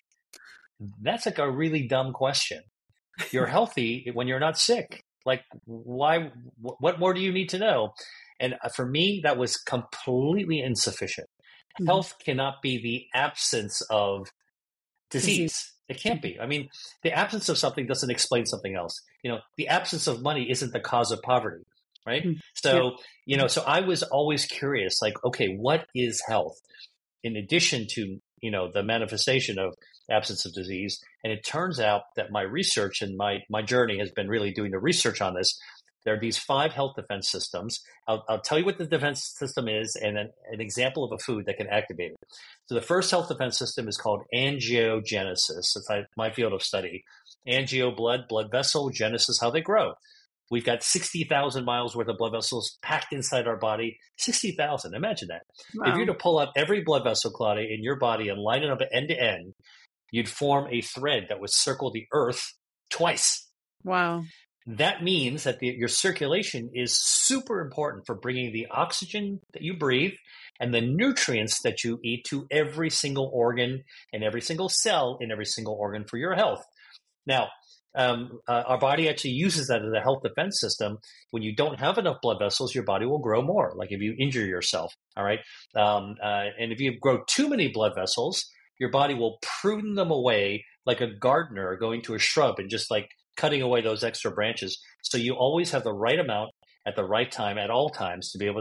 that's like a really dumb question. You're healthy when you're not sick. Like, why? What more do you need to know? And for me, that was completely insufficient. Mm-hmm. Health cannot be the absence of disease. disease. It can't be. I mean, the absence of something doesn't explain something else. You know, the absence of money isn't the cause of poverty, right? Mm-hmm. So, yeah. you know, so I was always curious, like, okay, what is health? In addition to, you know, the manifestation of absence of disease. And it turns out that my research and my, my journey has been really doing the research on this. There are these five health defense systems. I'll, I'll tell you what the defense system is and then an example of a food that can activate it. So the first health defense system is called angiogenesis. It's my field of study. Angio, blood, blood vessel, genesis, how they grow. We've got sixty thousand miles worth of blood vessels packed inside our body. sixty thousand. Imagine that. Wow. If you were to pull out every blood vessel, Claudia, in your body and line it up end to end, you'd form a thread that would circle the earth twice. Wow. That means that the, your circulation is super important for bringing the oxygen that you breathe and the nutrients that you eat to every single organ and every single cell in every single organ for your health. Now, um, uh, our body actually uses that as a health defense system. When you don't have enough blood vessels, your body will grow more, like if you injure yourself, all right? Um, uh, and if you grow too many blood vessels, your body will prune them away like a gardener going to a shrub and just like cutting away those extra branches. So you always have the right amount at the right time at all times to be able to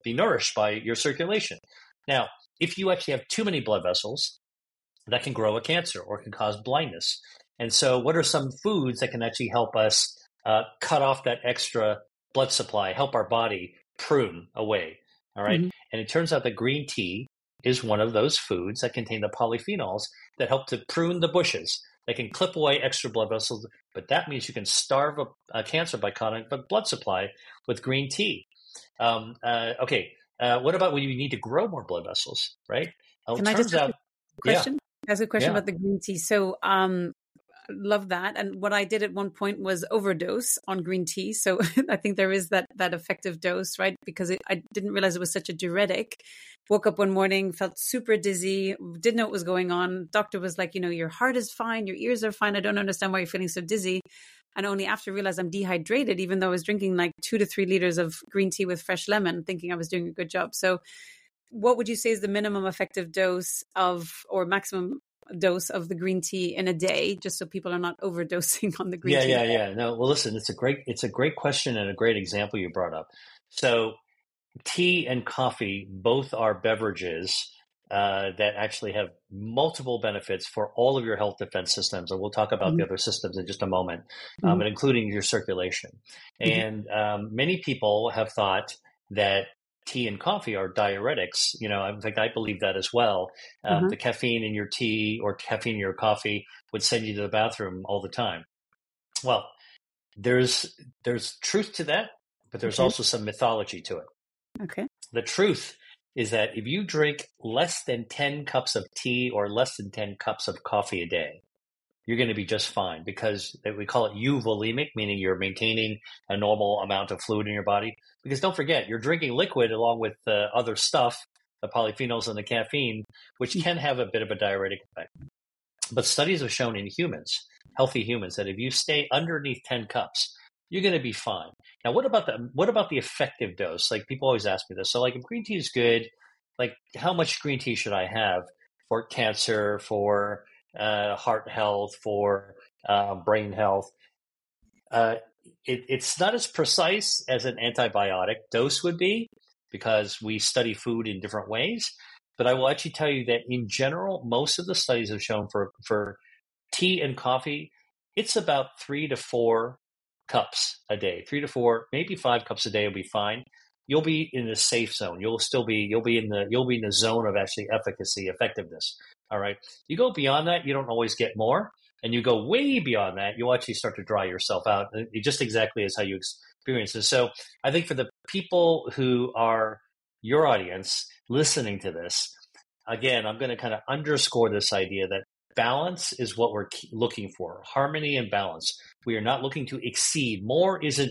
be nourished by your circulation. Now, if you actually have too many blood vessels, that can grow a cancer or can cause blindness. And so what are some foods that can actually help us uh, cut off that extra blood supply, help our body prune away? All right. Mm-hmm. And it turns out that green tea is one of those foods that contain the polyphenols that help to prune the bushes. They can clip away extra blood vessels, but that means you can starve a, a cancer by cutting the blood supply with green tea. Um, uh, okay. Uh, what about when you need to grow more blood vessels, right? Well, Can it I turns just ask out, a question? yeah, Ask a question yeah. about the green tea. So, um, love that. And what I did at one point was overdose on green tea. So I think there is that that effective dose, right? Because it, I didn't realize it was such a diuretic. Woke up one morning, felt super dizzy, didn't know what was going on. Doctor was like, you know, your heart is fine, your ears are fine. I don't understand why you're feeling so dizzy. And only after I realized I'm dehydrated, even though I was drinking like two to three liters of green tea with fresh lemon, thinking I was doing a good job. So what would you say is the minimum effective dose of, or maximum dose of the green tea in a day, just so people are not overdosing on the green Yeah, tea? yeah, yeah. No, well, listen, it's a great, it's a great question and a great example you brought up. So tea and coffee both are beverages uh, that actually have multiple benefits for all of your health defense systems. And we'll talk about Mm-hmm. the other systems in just a moment, um, Mm-hmm. and including your circulation. And um, many people have thought that tea and coffee are diuretics. You know, in fact, I believe that as well. Um, Uh-huh. the caffeine in your tea or caffeine in your coffee would send you to the bathroom all the time. Well, there's there's truth to that, but there's Okay. also some mythology to it. Okay. The truth is that if you drink less than ten cups of tea or less than ten cups of coffee a day, you're going to be just fine, because we call it euvolemic, meaning you're maintaining a normal amount of fluid in your body. Because don't forget, you're drinking liquid along with uh, other stuff, the polyphenols and the caffeine, which can have a bit of a diuretic effect. But studies have shown in humans, healthy humans, that if you stay underneath ten cups, you're going to be fine. Now, what about the what about the effective dose? Like, people always ask me this. So, like, if green tea is good, like, how much green tea should I have for cancer, for uh, heart health, for uh, brain health? Uh, it, it's not as precise as an antibiotic dose would be, because we study food in different ways. But I will actually tell you that in general, most of the studies have shown for, for tea and coffee, it's about three to four cups a day. Three to four, maybe five cups a day will be fine. You'll be in the safe zone. You'll still be you'll be in the you'll be in the zone of actually efficacy, effectiveness. All right. You go beyond that, you don't always get more. And you go way beyond that, you'll actually start to dry yourself out, just exactly as how you experience it. So I think for the people who are your audience listening to this, again, I'm going to kind of underscore this idea that balance is what we're looking for. Harmony and balance. We are not looking to exceed. More isn't,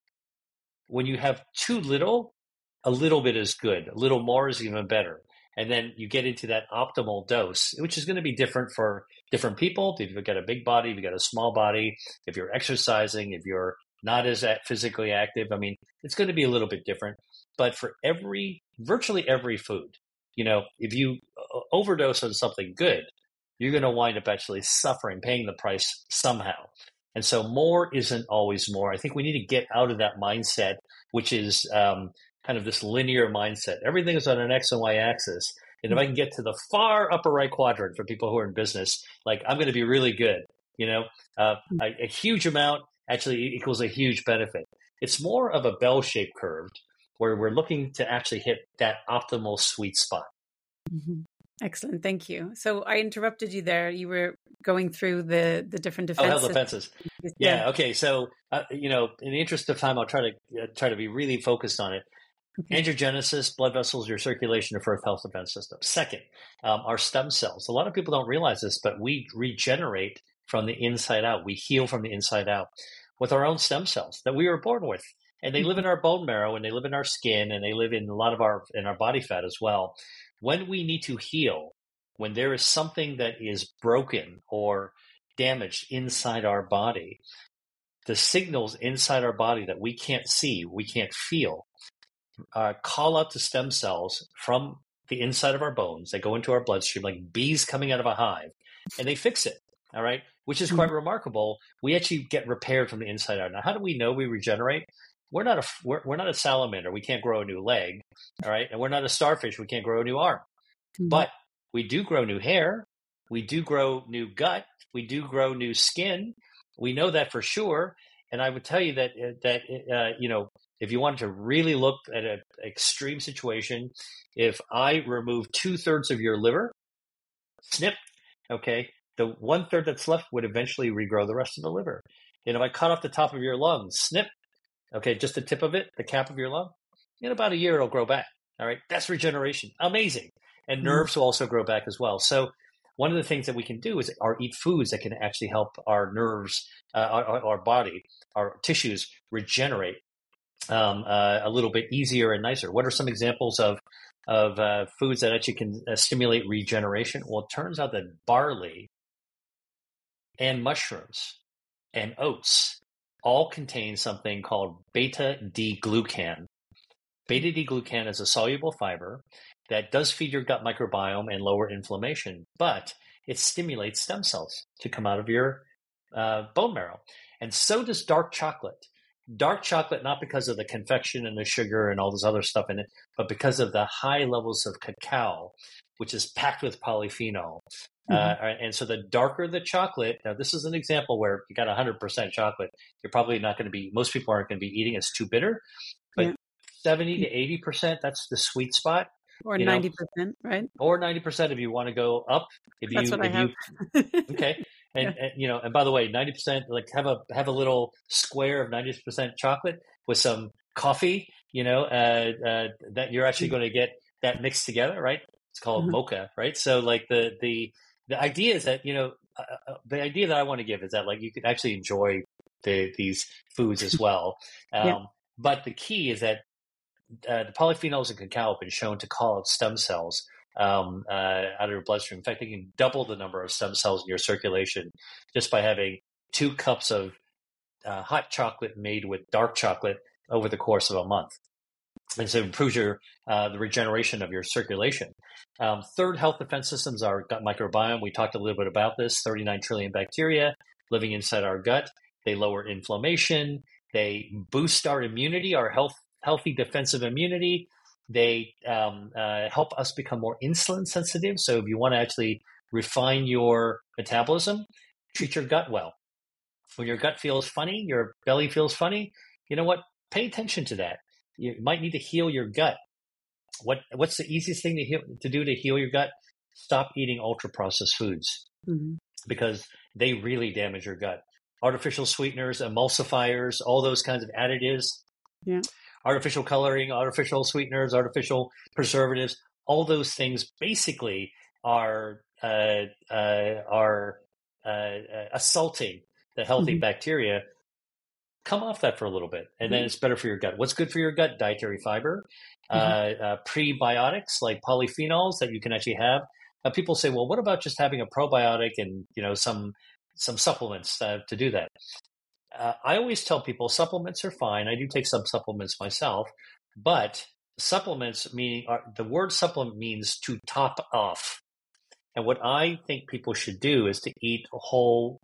when you have too little, a little bit is good. A little more is even better. And then you get into that optimal dose, which is going to be different for different people. If you've got a big body, if you've got a small body, if you're exercising, if you're not as physically active, I mean, it's going to be a little bit different. But for every, virtually every food, you know, if you overdose on something good, you're going to wind up actually suffering, paying the price somehow. And so more isn't always more. I think we need to get out of that mindset, which is um, kind of this linear mindset. Everything is on an X and Y axis. And if I can get to the far upper right quadrant for people who are in business, like, I'm going to be really good. You know, uh, a, a huge amount actually equals a huge benefit. It's more of a bell-shaped curve where we're looking to actually hit that optimal sweet spot. Mm-hmm. Excellent. Thank you. So I interrupted you there. You were going through the, the different defenses. Oh, health defenses. Yeah. yeah. Okay. So, uh, you know, in the interest of time, I'll try to uh, try to be really focused on it. Okay. Angiogenesis, blood vessels, your circulation, your first health defense system. Second, um, our stem cells. A lot of people don't realize this, but we regenerate from the inside out. We heal from the inside out with our own stem cells that we were born with. And they live in our bone marrow, and they live in our skin, and they live in a lot of our in our body fat as well. When we need to heal, when there is something that is broken or damaged inside our body, the signals inside our body that we can't see, we can't feel, uh, call out to stem cells from the inside of our bones. They go into our bloodstream like bees coming out of a hive, and they fix it. All right, which is quite remarkable. We actually get repaired from the inside out. Now, how do we know we regenerate? we're not a we're, we're not a salamander. We can't grow a new leg, all right, and we're not a starfish. We can't grow a new arm, mm-hmm. but we do grow new hair. We do grow new gut. We do grow new skin. We know that for sure. And I would tell you that that uh, you know, if you wanted to really look at an extreme situation, if I remove two thirds of your liver, snip, okay, the one third that's left would eventually regrow the rest of the liver. And if I cut off the top of your lung, snip, okay, just the tip of it, the cap of your lung, in about a year it'll grow back. All right, that's regeneration. Amazing. And nerves mm-hmm. will also grow back as well. So one of the things that we can do is are eat foods that can actually help our nerves, uh, our, our body, our tissues regenerate um, uh, a little bit easier and nicer. What are some examples of of uh, foods that actually can uh, stimulate regeneration? Well, it turns out that barley and mushrooms and oats all contain something called beta-D-glucan. Beta-D-glucan is a soluble fiber that does feed your gut microbiome and lower inflammation, but it stimulates stem cells to come out of your uh, bone marrow. And so does dark chocolate. Dark chocolate, not because of the confection and the sugar and all this other stuff in it, but because of the high levels of cacao, which is packed with polyphenol. Mm-hmm. Uh, and so the darker the chocolate, now this is an example where you got one hundred percent chocolate, you're probably not going to be, most people aren't going to be eating, it's too bitter. But yeah. seventy to eighty percent, that's the sweet spot. Or ninety percent, know, right? Or ninety percent if you want to go up. If That's you, what if I you, have. Okay. And, Yeah. and, you know, and by the way, ninety percent, like have a, have a little square of ninety percent chocolate with some coffee, you know, uh, uh, that you're actually going to get that mixed together, right? It's called mm-hmm. mocha, right? So like the, the, the idea is that, you know, uh, the idea that I want to give is that like you can actually enjoy the, these foods as well. Um, yeah. But the key is that uh, the polyphenols in cacao have been shown to call out stem cells um, uh, out of your bloodstream. In fact, they can double the number of stem cells in your circulation just by having two cups of uh, hot chocolate made with dark chocolate over the course of a month. And so it improves your, uh, the regeneration of your circulation. Um, third, health defense systems, our gut microbiome. We talked a little bit about this, thirty-nine trillion bacteria living inside our gut. They lower inflammation. They boost our immunity, our health, healthy defensive immunity. They um, uh, help us become more insulin sensitive. So if you want to actually refine your metabolism, treat your gut well. When your gut feels funny, your belly feels funny, you know what? Pay attention to that. You might need to heal your gut. What What's the easiest thing to heal, to do to heal your gut? Stop eating ultra-processed foods mm-hmm. because they really damage your gut. Artificial sweeteners, emulsifiers, all those kinds of additives, yeah. artificial coloring, artificial sweeteners, artificial preservatives, all those things basically are uh, uh, are uh, assaulting the healthy mm-hmm. bacteria. Come off that for a little bit, and mm-hmm. then it's better for your gut. What's good for your gut? Dietary fiber, mm-hmm. uh, uh, prebiotics like polyphenols that you can actually have. Uh, people say, well, what about just having a probiotic and you know some some supplements uh, to do that? Uh, I always tell people supplements are fine. I do take some supplements myself, but supplements meaning are, the word supplement means to top off. And what I think people should do is to eat whole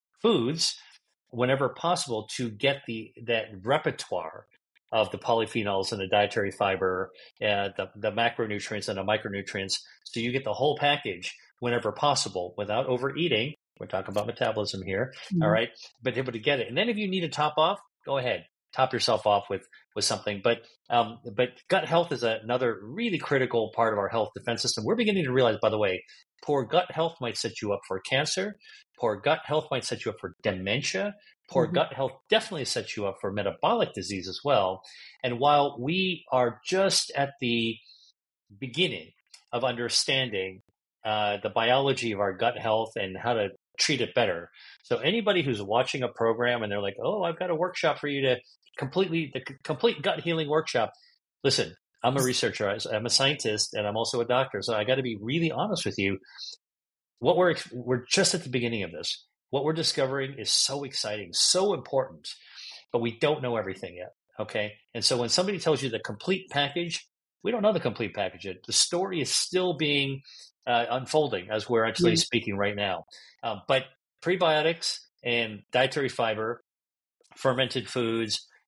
foods whenever possible to get the that repertoire of the polyphenols and the dietary fiber, uh, the, the macronutrients and the micronutrients. So you get the whole package whenever possible without overeating. We're talking about metabolism here. Mm-hmm. All right. But able to get it. And then if you need to top off, go ahead, top yourself off with, with something. But, um, but gut health is a, another really critical part of our health defense system. We're beginning to realize, by the way, poor gut health might set you up for cancer. Poor gut health might set you up for dementia. Poor mm-hmm. gut health definitely sets you up for metabolic disease as well. And while we are just at the beginning of understanding uh, the biology of our gut health and how to treat it better. So anybody who's watching a program and they're like, oh, I've got a workshop for you to completely, the complete gut healing workshop. Listen, I'm a researcher. I'm a scientist and I'm also a doctor. So I got to be really honest with you. What we're, we're just at the beginning of this. What we're discovering is so exciting, so important, but we don't know everything yet. Okay. And so when somebody tells you the complete package, we don't know the complete package yet. The story is still being uh, unfolding as we're actually mm-hmm. speaking right now. Um, but prebiotics and dietary fiber, fermented foods,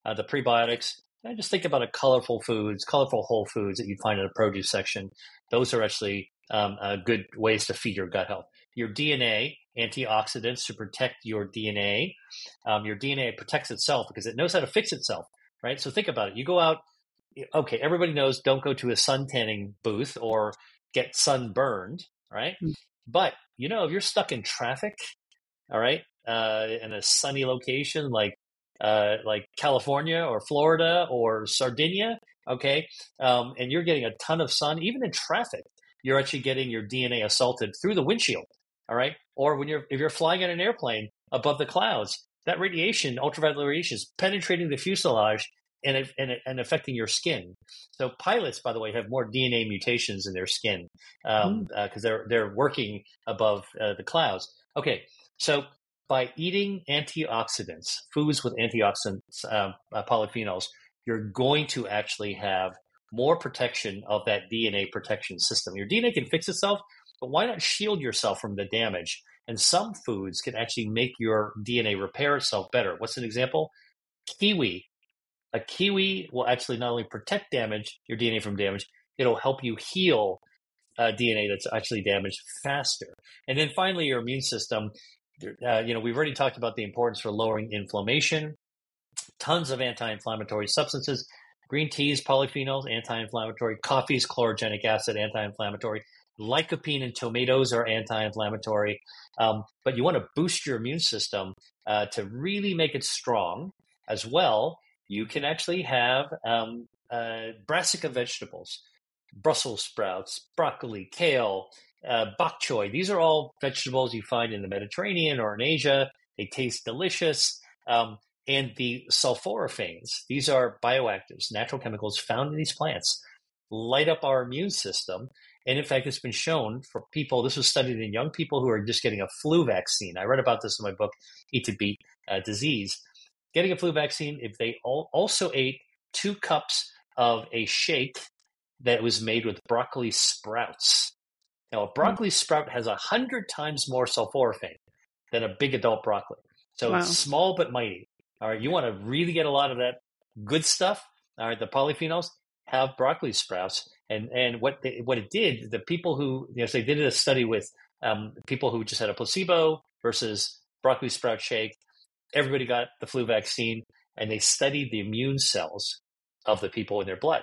uh, the prebiotics. And just think about a colorful foods, colorful whole foods that you'd find in a produce section. Those are actually um, uh, good ways to feed your gut health. Your D N A, antioxidants to protect your D N A. Um, your D N A protects itself because it knows how to fix itself, right? So think about it. You go out, okay, everybody knows don't go to a sun tanning booth or get sunburned, right? Mm. But, you know, if you're stuck in traffic, all right, uh, in a sunny location like uh, like California or Florida or Sardinia, okay, um, and you're getting a ton of sun, even in traffic, you're actually getting your D N A assaulted through the windshield, all right? Or when you're if you're flying in an airplane above the clouds, that radiation, ultraviolet radiation, is penetrating the fuselage and, and, and affecting your skin. So pilots, by the way, have more D N A mutations in their skin because um, mm. uh, they're they're working above uh, the clouds. Okay, so by eating antioxidants, foods with antioxidants, uh, uh, polyphenols, you're going to actually have more protection of that D N A protection system. Your D N A can fix itself, but why not shield yourself from the damage? And some foods can actually make your D N A repair itself better. What's an example? Kiwi. A kiwi will actually not only protect damage, your D N A from damage, it'll help you heal uh, D N A that's actually damaged faster. And then finally, your immune system. Uh, you know, we've already talked about the importance for lowering inflammation. Tons of anti-inflammatory substances. Green teas, polyphenols, anti-inflammatory. Coffee's chlorogenic acid, anti-inflammatory. Lycopene in tomatoes are anti-inflammatory. Um, but you want to boost your immune system uh, to really make it strong as well. You can actually have um, uh, brassica vegetables, Brussels sprouts, broccoli, kale, uh, bok choy. These are all vegetables you find in the Mediterranean or in Asia. They taste delicious. Um, and the sulforaphanes, these are bioactives, natural chemicals found in these plants, light up our immune system. And in fact, it's been shown for people, this was studied in young people who are just getting a flu vaccine. I read about this in my book, Eat to Beat uh, Disease. Getting a flu vaccine, if they all also ate two cups of a shake that was made with broccoli sprouts. Now, a broccoli sprout has a hundred times more sulforaphane than a big adult broccoli. So wow. It's small but mighty. All right, you want to really get a lot of that good stuff. All right, the polyphenols, have broccoli sprouts. And and what they, what it did, the people who, you know, so they did a study with um, people who just had a placebo versus broccoli sprout shake. Everybody got the flu vaccine, and they studied the immune cells of the people in their blood.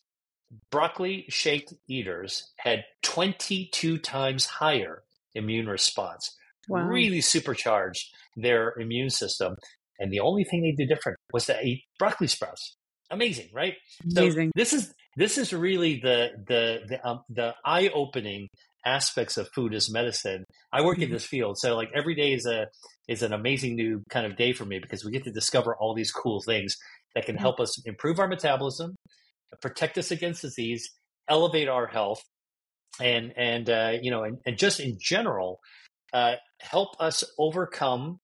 Broccoli shake eaters had twenty-two times higher immune response. Wow. Really supercharged their immune system. And the only thing they did different was to eat broccoli sprouts. Amazing, right? Amazing. So this is this is really the the the, um, the eye-opening aspects of food as medicine. I work mm-hmm. in this field, so like every day is a is an amazing new kind of day for me because we get to discover all these cool things that can help us improve our metabolism, protect us against disease, elevate our health, and and uh, you know, and, and just in general, uh, help us overcome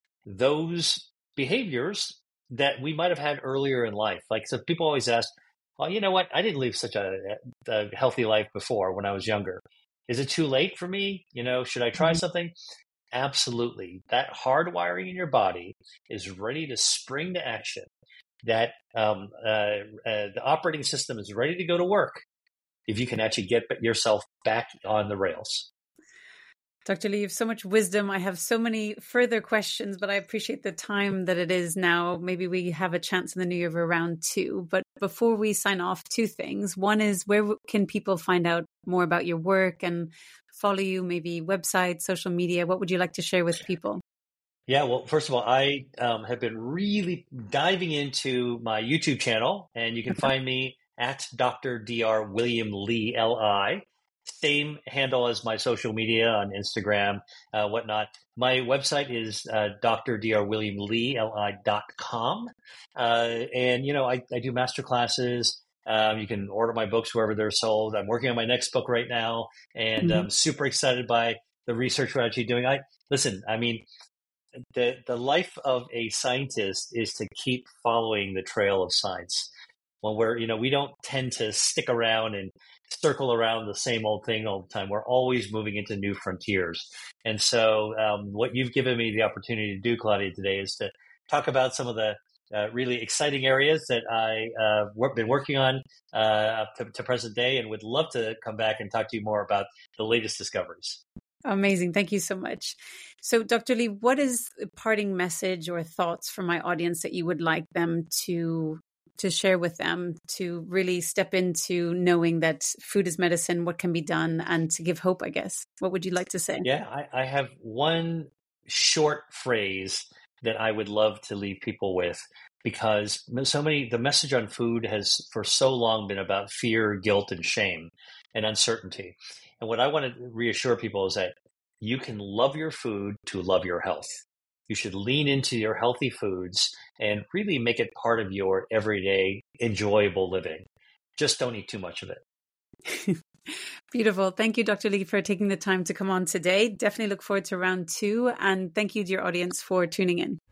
those behaviors that we might have had earlier in life. Like, so people always ask, well, you know what? I didn't live such a, a healthy life before when I was younger. Is it too late for me? You know, should I try mm-hmm. something? Absolutely. That hardwiring in your body is ready to spring to action. That um, uh, uh, the operating system is ready to go to work if you can actually get yourself back on the rails. Doctor Lee, you have so much wisdom. I have so many further questions, but I appreciate the time that it is now. Maybe we have a chance in the new year for round two. But before we sign off, two things. One is, where can people find out more about your work and follow you? Maybe website, social media. What would you like to share with people? Yeah, well, first of all, I um, have been really diving into my YouTube channel, and you can find me at Doctor Doctor William Li, L I. Same handle as my social media on Instagram, uh, whatnot. My website is uh, D R Doctor William Li, L I dot com. Uh, and, you know, I, I do master classes. Um, you can order my books wherever they're sold. I'm working on my next book right now, and mm-hmm. I'm super excited by the research we're actually doing. I listen, I mean, the the life of a scientist is to keep following the trail of science. When we're, you know, we don't tend to stick around and circle around the same old thing all the time. We're always moving into new frontiers. And so um, what you've given me the opportunity to do, Claudia, today is to talk about some of the uh, really exciting areas that I uh, work, been working on uh, up to, to present day, and would love to come back and talk to you more about the latest discoveries. Amazing. Thank you so much. So, Doctor Lee, what is a parting message or thoughts for my audience that you would like them to to share with them to really step into knowing that food is medicine, what can be done, and to give hope, I guess? What would you like to say? Yeah, I, I have one short phrase that I would love to leave people with, because so many, the message on food has for so long been about fear, guilt, and shame and uncertainty. And what I want to reassure people is that you can love your food to love your health. You should lean into your healthy foods and really make it part of your everyday enjoyable living. Just don't eat too much of it. Beautiful. Thank you, Doctor Lee, for taking the time to come on today. Definitely look forward to round two. And thank you to your audience for tuning in.